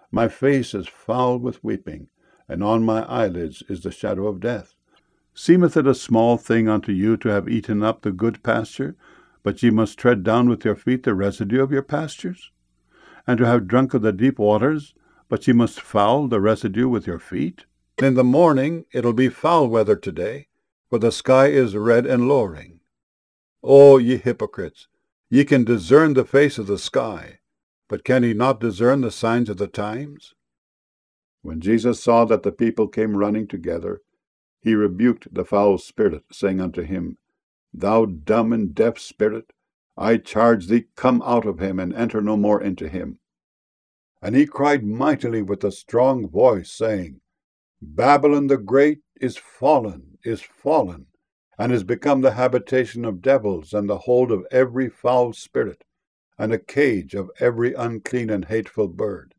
My face is foul with weeping, and on my eyelids is the shadow of death. Seemeth it a small thing unto you to have eaten up the good pasture, but ye must tread down with your feet the residue of your pastures? And to have drunk of the deep waters, but ye must foul the residue with your feet? In the morning it'll be foul weather today, for the sky is red and lowering. O ye hypocrites, ye can discern the face of the sky, but can ye not discern the signs of the times? When Jesus saw that the people came running together, he rebuked the foul spirit, saying unto him, Thou dumb and deaf spirit, I charge thee, come out of him, and enter no more into him. And he cried mightily with a strong voice, saying, Babylon the great is fallen, and is become the habitation of devils, and the hold of every foul spirit, and a cage of every unclean and hateful bird.